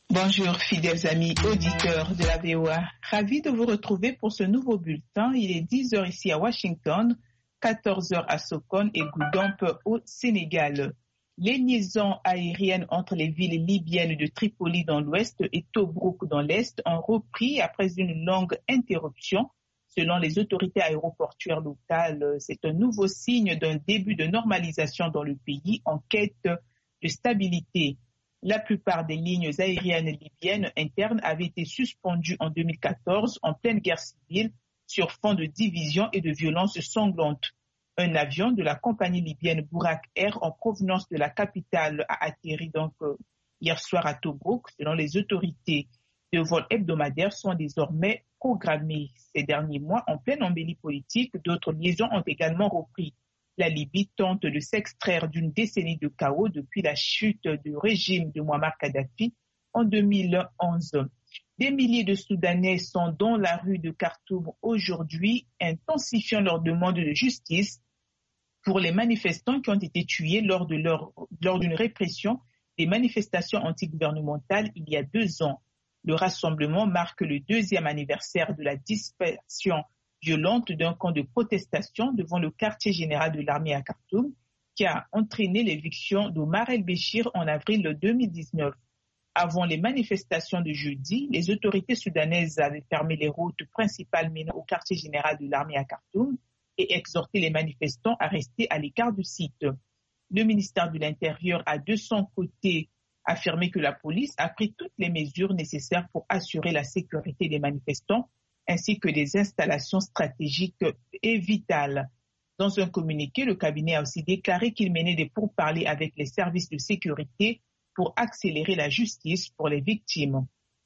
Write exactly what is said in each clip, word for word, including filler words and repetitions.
Bonjour fidèles amis auditeurs de la V O A, ravi de vous retrouver pour ce nouveau bulletin. Il est dix heures ici à Washington, quatorze heures à Sokone et Goudomp au Sénégal. Les liaisons aériennes entre les villes libyennes de Tripoli dans l'ouest et Tobrouk dans l'est ont repris après une longue interruption. Selon les autorités aéroportuaires locales, c'est un nouveau signe d'un début de normalisation dans le pays en quête de stabilité. La plupart des lignes aériennes libyennes internes avaient été suspendues en deux mille quatorze en pleine guerre civile sur fond de division et de violences sanglantes. Un avion de la compagnie libyenne Bourak Air en provenance de la capitale a atterri donc euh, hier soir à Tobrouk. Selon les autorités, de vols hebdomadaires sont désormais programmés. Ces derniers mois, en pleine embellie politique, d'autres liaisons ont également repris. La Libye tente de s'extraire d'une décennie de chaos depuis la chute du régime de Muammar Kadhafi en deux mille onze. Des milliers de Soudanais sont dans la rue de Khartoum aujourd'hui, intensifiant leur demande de justice pour les manifestants qui ont été tués lors de leur, lors d'une répression des manifestations antigouvernementales il y a deux ans. Le rassemblement marque le deuxième anniversaire de la dispersion violente d'un camp de protestation devant le quartier général de l'armée à Khartoum, qui a entraîné l'éviction d'Omar el-Béchir en avril deux mille dix-neuf. Avant les manifestations de jeudi, les autorités soudanaises avaient fermé les routes principales menant au quartier général de l'armée à Khartoum et exhorté les manifestants à rester à l'écart du site. Le ministère de l'Intérieur a de son côté affirmé que la police a pris toutes les mesures nécessaires pour assurer la sécurité des manifestants ainsi que des installations stratégiques et vitales. Dans un communiqué, le cabinet a aussi déclaré qu'il menait des pourparlers avec les services de sécurité pour accélérer la justice pour les victimes.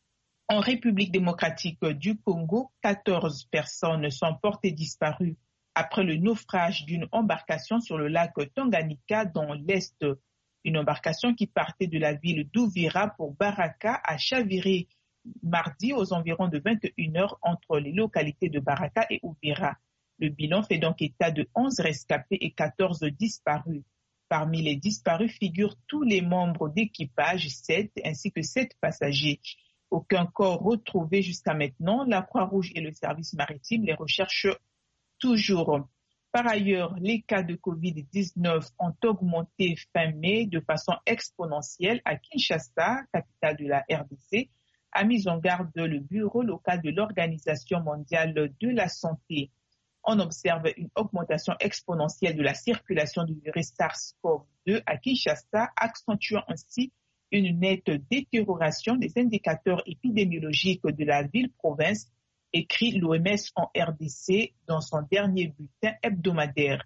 En République démocratique du Congo, quatorze personnes sont portées disparues après le naufrage d'une embarcation sur le lac Tanganyika dans l'Est. Une embarcation qui partait de la ville d'Ouvira pour Baraka a chaviré mardi aux environs de vingt et une heures entre les localités de Baraka et Ouvira. Le bilan fait donc état de onze rescapés et quatorze disparus. Parmi les disparus figurent tous les membres d'équipage, sept ainsi que sept passagers. Aucun corps retrouvé jusqu'à maintenant. La Croix-Rouge et le service maritime les recherchent toujours. Par ailleurs, les cas de covid dix-neuf ont augmenté fin mai de façon exponentielle à Kinshasa, capitale de la R D C, a mis en garde le bureau local de l'Organisation mondiale de la santé. On observe une augmentation exponentielle de la circulation du virus SARS-CoV deux à Kinshasa, accentuant ainsi une nette détérioration des indicateurs épidémiologiques de la ville-province, écrit l'O M S en R D C dans son dernier bulletin hebdomadaire.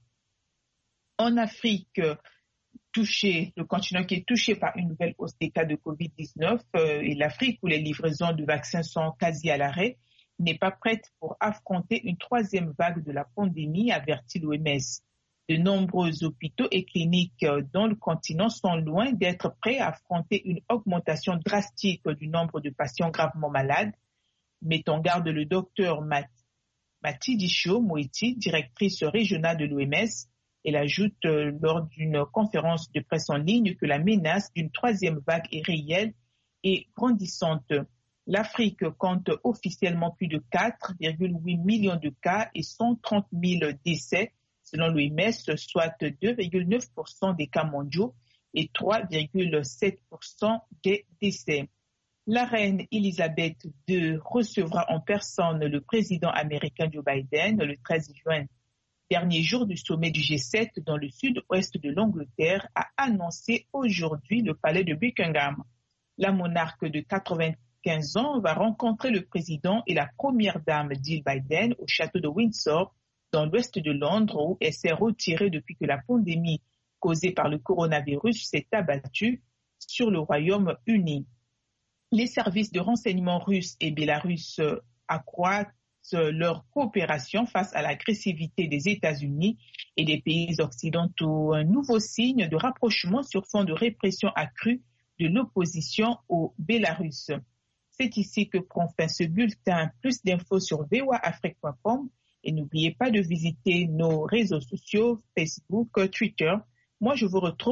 En Afrique, touché, le continent qui est touché par une nouvelle hausse des cas de covid dix-neuf euh, et l'Afrique où les livraisons de vaccins sont quasi à l'arrêt, n'est pas prête pour affronter une troisième vague de la pandémie, avertit l'O M S. De nombreux hôpitaux et cliniques dans le continent sont loin d'être prêts à affronter une augmentation drastique du nombre de patients gravement malades, met en garde le docteur Mat- Matidisho Moeti, directrice régionale de l'O M S. Elle ajoute euh, lors d'une conférence de presse en ligne que la menace d'une troisième vague est réelle et grandissante. L'Afrique compte officiellement plus de quatre virgule huit millions de cas et cent trente mille décès, selon l'O M S, soit deux virgule neuf pour cent des cas mondiaux et trois virgule sept pour cent des décès. La reine Elisabeth deux recevra en personne le président américain Joe Biden le treize juin. Dernier jour du sommet du G sept dans le sud-ouest de l'Angleterre, a annoncé aujourd'hui le palais de Buckingham. La monarque de quatre-vingt-quinze ans va rencontrer le président et la première dame Jill Biden au château de Windsor, dans l'ouest de Londres, où elle s'est retirée depuis que la pandémie causée par le coronavirus s'est abattue sur le Royaume-Uni. Les services de renseignement russes et bélarusses accroissent leur coopération face à l'agressivité des États-Unis et des pays occidentaux. Un nouveau signe de rapprochement sur fond de répression accrue de l'opposition au Bélarus. C'est ici que prend fin ce bulletin. Plus d'infos sur v o a afrique point com et n'oubliez pas de visiter nos réseaux sociaux, Facebook, Twitter. Moi, je vous retrouve